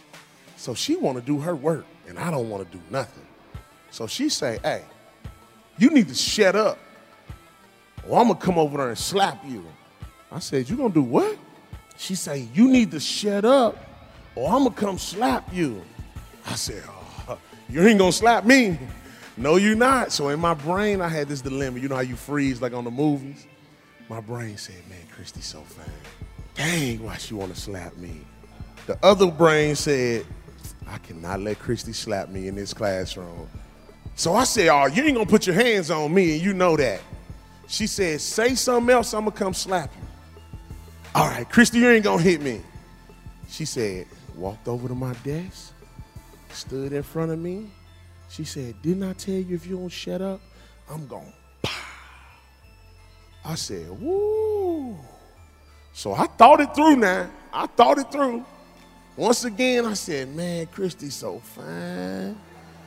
So she want to do her work, and I don't want to do nothing. So she say, hey, you need to shut up, or I'm going to come over there and slap you. I said, you going to do what? She say, you need to shut up, or I'm going to come slap you. I said, oh, you ain't going to slap me. No, you're not. So in my brain, I had this dilemma. You know how you freeze like on the movies? My brain said, man, Christy's so fine. Dang, why she want to slap me? The other brain said, I cannot let Christy slap me in this classroom. So I said, oh, you ain't gonna put your hands on me, and you know that. She said, say something else, I'm gonna come slap you. All right, Christy, you ain't gonna hit me. She said, walked over to my desk, stood in front of me. She said, didn't I tell you if you don't shut up, I'm gonna pow. I said, woo. So I thought it through now. I thought it through. Once again, I said, man, Christy's so fine.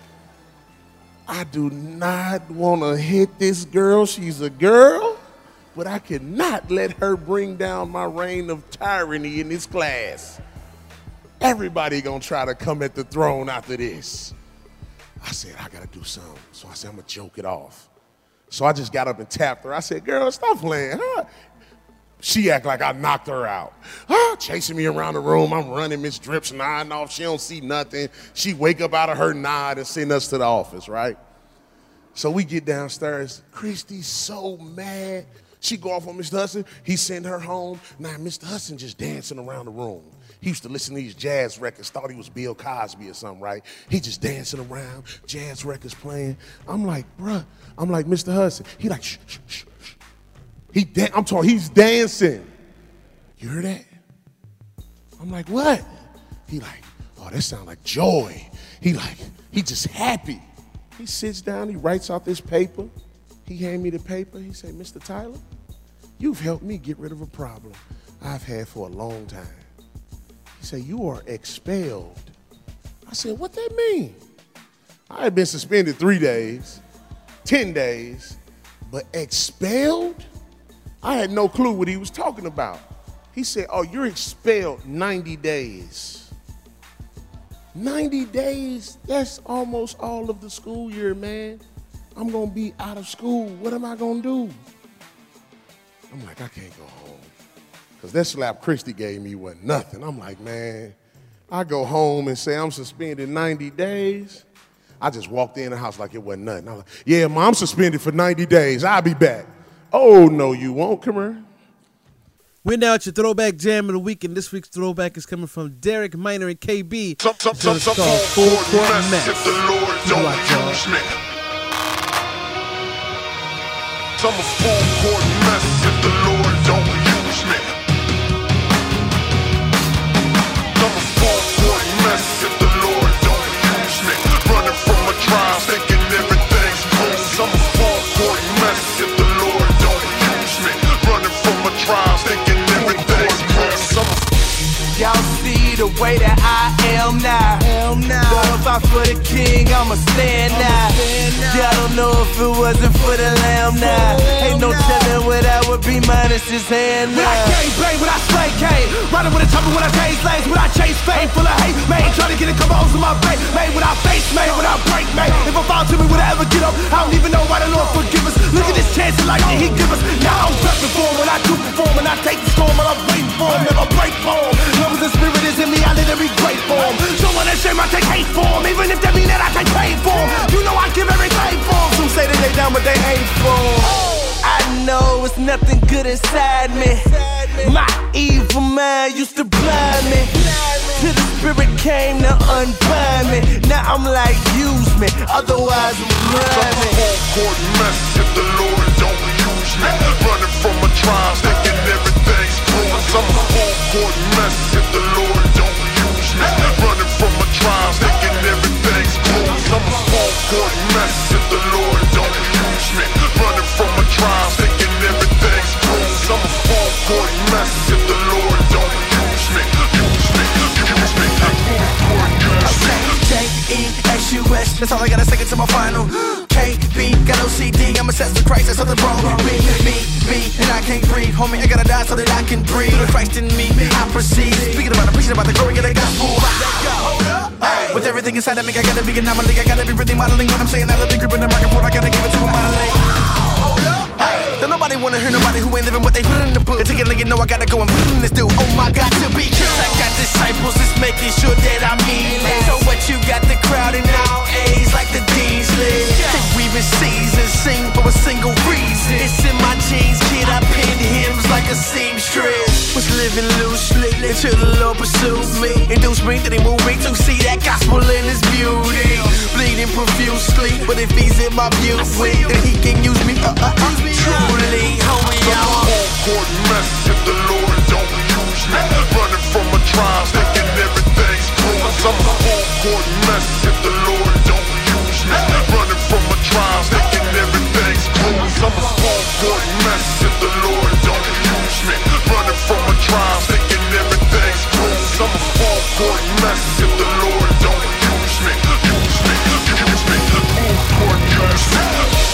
I do not want to hit this girl. She's a girl, but I cannot let her bring down my reign of tyranny in this class. Everybody gonna try to come at the throne after this. I said, I gotta do something. So I said, I'm gonna joke it off. So I just got up and tapped her. I said, girl, stop playing, huh? She act like I knocked her out. Ah, chasing me around the room. I'm running, Miss Drips nodding off. She don't see nothing. She wake up out of her nod and send us to the office, right? So we get downstairs. Christy's so mad. She go off on Mister Hudson. He send her home. Now Mister Hudson just dancing around the room. He used to listen to these jazz records, thought he was Bill Cosby or something, right? He just dancing around, jazz records playing. I'm like, bruh. I'm like, Mister Hudson. He like, shh, shh, shh. He da- I'm talking, he's dancing. You heard that? I'm like, what? He like, oh, that sound like joy. He like, he just happy. He sits down, he writes out this paper. He hand me the paper. He say, Mister Tyler, you've helped me get rid of a problem I've had for a long time. He said, you are expelled. I said, what that mean? I had been suspended three days, ten days, but expelled? I had no clue what he was talking about. He said, oh, you're expelled ninety days. ninety days, that's almost all of the school year, man. I'm gonna be out of school. What am I gonna do? I'm like, I can't go home. Because that slap Christy gave me wasn't nothing. I'm like, man, I go home and say I'm suspended ninety days. I just walked in the house like it wasn't nothing. I'm like, yeah, Mom, I'm suspended for ninety days. I'll be back. Oh, no, you won't. Come here. We're now at your throwback jam of the week, and this week's throwback is coming from Derek Minor and K B. Some, some, some, it's some, called some Full Court Mess. If the Lord don't use me. I'm a full court mess if the Lord don't use me. I'm a full court mess if the Lord don't use me. Running from my trials, thinking everything's cool. I'm a full court mess if the Lord don't use me. Running from my trials, thinking everything's cool. Y'all see the way that I am now. Love out for the king, I'ma stand now. Y'all don't know if it wasn't for the lamb now. Ain't no telling what I would be minus his hand now. When I gang bang, when I slay cane, riding with a chopper, when I chase lanes, when I chase fame, full of hate, man, trying to get a couple O's in my brain, made without face, made without break, made. If I fall to me, would I ever get up? I don't even know why the Lord forgive us. Look at this chance of life that He give us. Now I'm prepping for him when I do perform, and I take the storm, and I'm waiting for him, never break for him. Love the spirit is in me, I let it be great for him. Someone that shame, I take hate for him, even if that mean that I take pain for him. You know I give everything for him. Some say that they down, but they ain't for him. I know it's nothing good inside me. My evil mind used to blind me, till the spirit came to unbind me. Now I'm like, use me, otherwise I'm blind me. I'm a full court mess if the Lord don't use me. Running from my trials, thinking everything's cool. I'm a full court mess if the Lord don't use me. Running from my trials, thinking everything's cool. I'm a full court mess if the Lord don't use me. Running from my trials, thinking everything's cool. I'm a full court mess if the Lord don't use me. Use me, use me, J E S U S, that's all I gotta say it to my final. K B, got O C D, I'm obsessed with Christ, there's something wrong with me. Me, me, and I can't breathe, homie, I gotta die so that I can breathe. Through the Christ in me, I proceed. Speaking about, preaching about the glory of the gospel. Hey, with everything inside of me, I gotta be an anomaly, I gotta be really modeling what I'm saying. I love the grip in the microphone, I gotta give it to my lady. Don't nobody wanna hear nobody who ain't living what they put in the book. And together you know I gotta go and put in this dude. Oh my God, to be true, I got disciples, it's making sure that I mean it. So what you got the crowd in all A's like the D's list. Think weaving seasons, sing for a single reason. It's in my jeans, kid, I pin hymns like a seamstress. Was living loosely until the Lord pursued me. Induced me that He moved me to see that gospel in His beauty. Bleeding profusely, but if He's in my view, then He can use me. Uh, uh, uh. Truly, homie, I'm a full court mess if the Lord don't use me. Running from my trials, thinking everything's cool. I'm a full court mess if the Lord don't use me. Running from my trials, thinking everything's cool. I'm a full court mess if the Lord don't use me. Running from my trials, thinking everything's cool. I'm a full court mess if the Lord don't use me. Use me, use me, full court use me.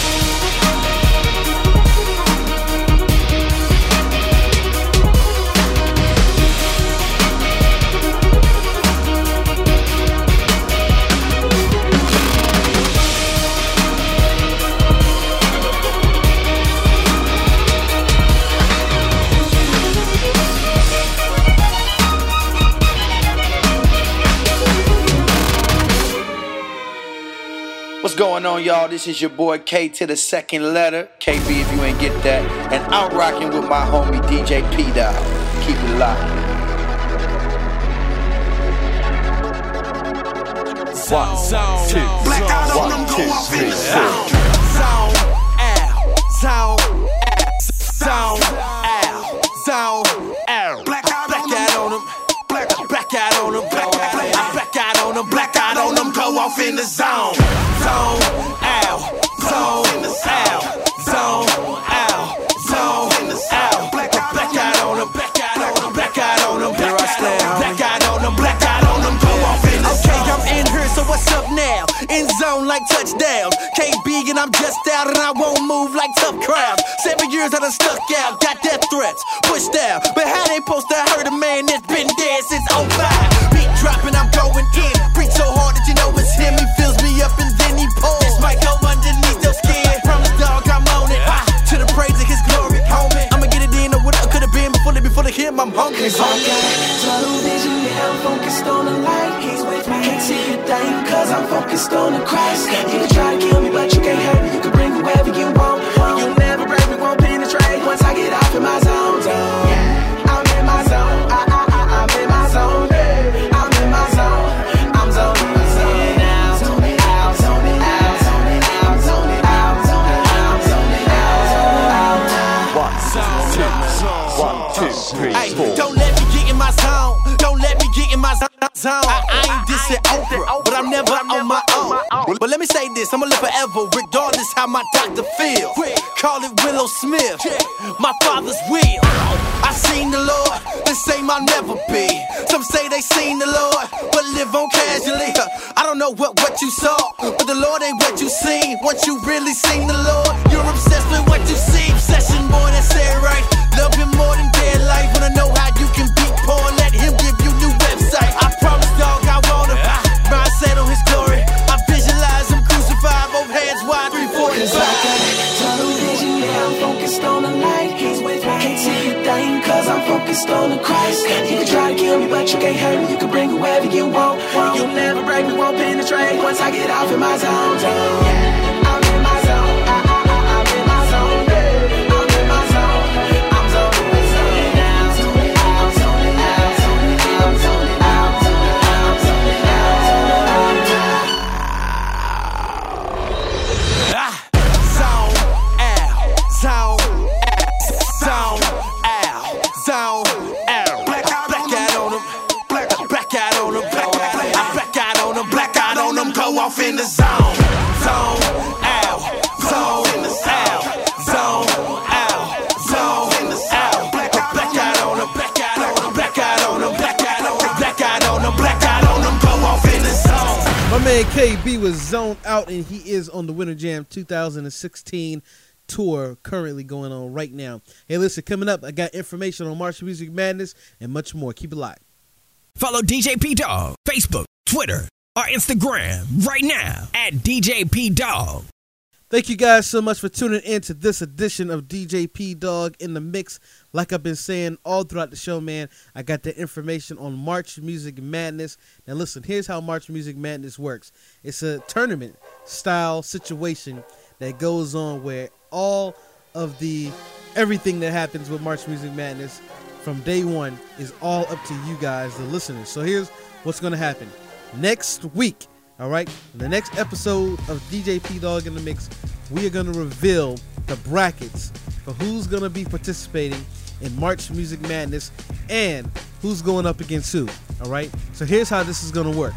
What's going on, y'all? This is your boy K to the second letter, K B if you ain't get that. And I'm rocking with my homie D J P Dog. Keep it locked. One, two, blackout on them, go off in the zone. Zone, out, zone, zone, out, zone, out. Blackout on them, black, blackout on them, black, blackout on them, blackout on them, go off in the zone. Zone, out, zone, out, zone, out, zone, out. Blackout on them, blackout on them, blackout on them, blackout on them, blackout on them, go off in the zone. Okay, I'm in here, so what's up now? In zone like touchdowns. K B and I'm just out and I won't move like tough crowds. Seven years I done stuck out, got death threats, pushed out. But how they supposed to hurt a man that's been dead since oh five? Beat dropping, I'm going in. Preach so hard that you know it's him. He fills me up and then he pours. This might go underneath your skin. Promise dog, I'm on it. Ah, to the praise of His glory, homie. I'ma get it in or what I could have been before, before the him. I'm hungry. Cause I got tunnel vision, yeah, I'm focused on the light. He's with me, can't see a thing, cause I'm focused on the Christ. You can try to kill me, but you can't hurt me. You can bring whoever you want. You'll never break me, won't penetrate. Once I get off in my zone, zone. Yeah, I'm in my zone. I, I, I, I'm in my zone. Yeah, I'm in my zone. I'm zoning, I'm zoning out, zoning out, zoning out, zoning out, zoning out, zoning out, zoning out. this and Oprah, but I'm never on my own. But let me say this, I'ma live forever, regardless how my doctor feel. Call it Willow Smith, my father's will. I seen the Lord, the same I'll never be. Some say they seen the Lord, but live on casually. I don't know what, what you saw, but the Lord ain't what you seen. Once you really seen the Lord, you're obsessed with what you see. Obsession, boy, that's it right. Love him more than dead life. Wanna know how you can beat poor, let him give you new website. I promise, dog, I want him. Mindset on his glory. I visualize him crucified, both hands wide, three forties. Tunnel vision, yeah, I'm focused on the light. He's with me. Can't see a thing, cause I'm focused on the Christ. You can try to kill me, but you can't hurt me. You can bring whoever you want. You'll never break me, won't penetrate. Once I get off in my zone, yeah, I'm in my zone. I, I, I, I'm in my zone, yeah. I'm in my zone. I'm zoning, zoning out, zoning out, zoning out, zoning out, zoning out, zoning out, zoning out, zoning out. Ah, zone out, zone out, zone out, zone out. Black out on them, black out on them, black out on them, black out on them. Go off in the zone, zone out, zone out, zone out, zone out. Black out on them, black out on them, black out on them, black out on them, black out on them, black out on them. Go off in the zone. My man K B was zoned out, and he is on the Winter Jam two thousand sixteen tour currently going on right now. Hey, listen, coming up, I got information on March Music Madness and much more. Keep it live. Follow D J P Dog, Facebook, Twitter, or Instagram right now at D J P Dog. Thank you guys so much for tuning in to this edition of D J P Dog in the Mix. Like I've been saying all throughout the show, man, I got the information on March Music Madness. Now listen, here's how March Music Madness works. It's a tournament style situation that goes on where all of the everything that happens with March Music Madness from day one is all up to you guys, the listeners. So here's what's going to happen. Next week, all right, the next episode of D J P Dog in the Mix, we are going to reveal the brackets for who's going to be participating in March Music Madness and who's going up against who, all right? So here's how this is going to work.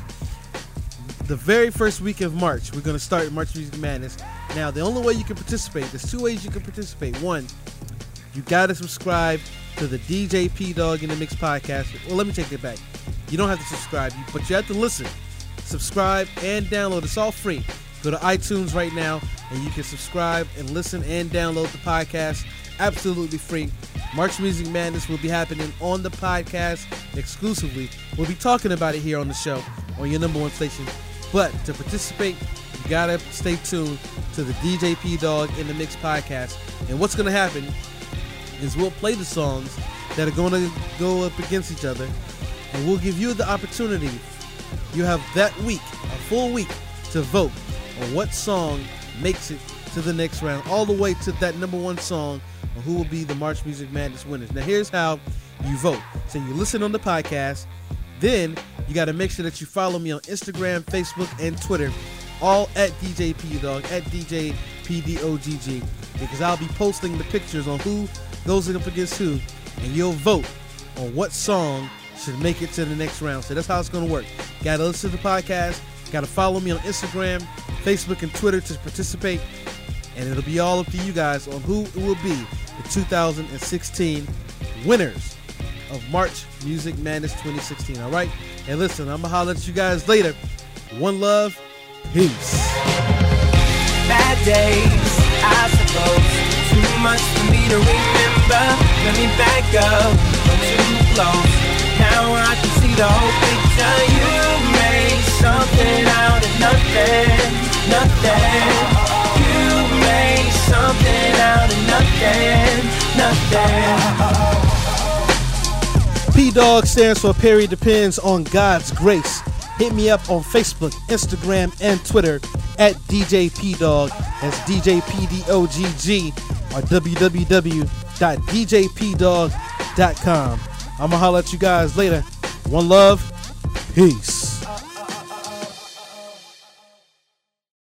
The very first week of March, we're going to start March Music Madness. Now, the only way you can participate, there's two ways you can participate. One, you got to subscribe to the D J P Dog in the Mix podcast. Well, let me take it back. You don't have to subscribe, but you have to listen. Subscribe and download. It's all free. Go to iTunes right now, and you can subscribe and listen and download the podcast. Absolutely free. March Music Madness will be happening on the podcast exclusively. We'll be talking about it here on the show, on your number one station. But to participate, you gotta stay tuned to the D J P Dog in the Mix podcast. And what's gonna happen is we'll play the songs that are gonna go up against each other, and we'll give you the opportunity. You have that week, a full week, to vote on what song makes it to the next round, all the way to that number one song, on who will be the March Music Madness winners. Now here's how you vote. So you listen on the podcast, then you got to make sure that you follow me on Instagram, Facebook, and Twitter, all at D J P Dog, at D J P D O G G, because I'll be posting the pictures on who goes up against who, and you'll vote on what song should make it to the next round. So that's how it's going to work. Got to listen to the podcast, got to follow me on Instagram, Facebook, and Twitter to participate, and it'll be all up to you guys on who will be the two thousand sixteen winners of March Music Madness twenty sixteen. All right? And listen, I'm going to holler at you guys later. One love. Peace. Bad days, I suppose. Too much for me to remember. Let me back up. I'm too close. Now I can see the whole picture. You made something out of nothing. Nothing. You made something out of nothing. Nothing. P-Dog stands for Perry Depends on God's Grace. Hit me up on Facebook, Instagram, and Twitter at D J P Dog. That's D J P D O G G, or w w w dot d j p dog dot com. I'm going to holler at you guys later. One love. Peace.